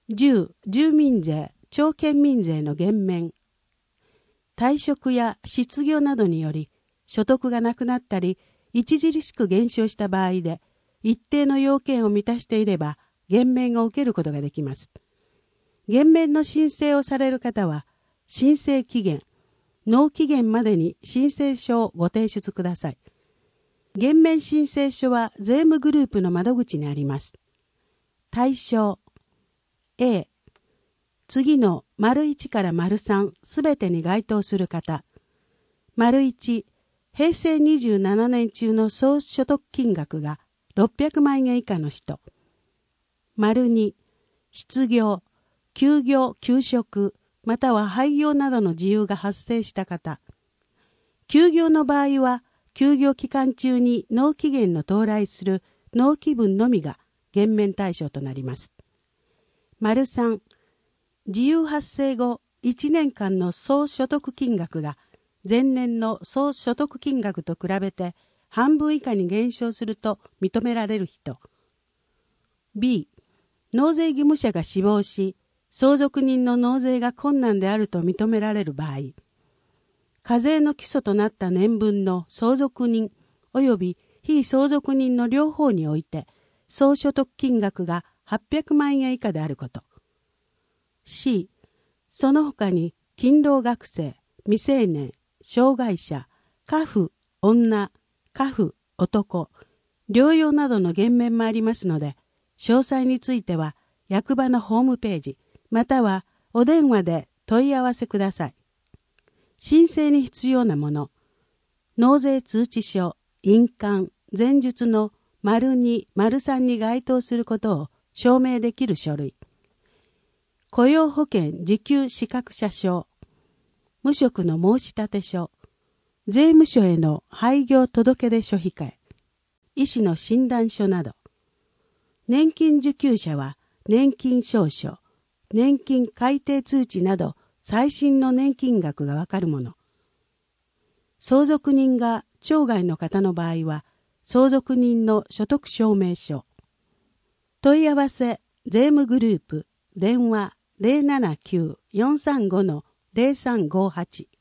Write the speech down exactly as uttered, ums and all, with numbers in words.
住、住民税、町県民税の減免。退職や失業などにより所得がなくなったり著しく減少した場合で一定の要件を満たしていれば減免を受けることができます。減免の申請をされる方は申請期限、納期限までに申請書をご提出ください。減免申請書は税務グループの窓口にあります。対象 A、次の丸いちから丸さんすべてに該当する方。丸いち、平成にじゅうななねん中の総所得金額がろっぴゃくまんえん以下の人。丸に、失業、休業、休職、または廃業などの事由が発生した方。休業の場合は、休業期間中に納期限の到来する納期分のみが減免対象となります。丸さん、事由発生後いちねんかんの総所得金額が前年の総所得金額と比べて半分以下に減少すると認められる人。B、納税義務者が死亡し、相続人の納税が困難であると認められる場合、課税の基礎となった年分の相続人及び非相続人の両方において、総所得金額がはっぴゃくまんえん以下であること。C、その他に勤労学生、未成年、障害者、寡婦、女、寡婦、男、療養などの減免もありますので、詳細については役場のホームページ、またはお電話で問い合わせください。申請に必要なもの、納税通知書、印鑑、前述の丸に、丸さんに該当することを証明できる書類、雇用保険受給資格者証、無職の申立書、税務署への廃業届出書控え、医師の診断書など、年金受給者は年金証書、年金改定通知など最新の年金額がわかるもの。相続人が町外の方の場合は、相続人の所得証明書。問い合わせ、税務グループ、電話 ゼロななきゅう よんさんご ゼロさんごはち。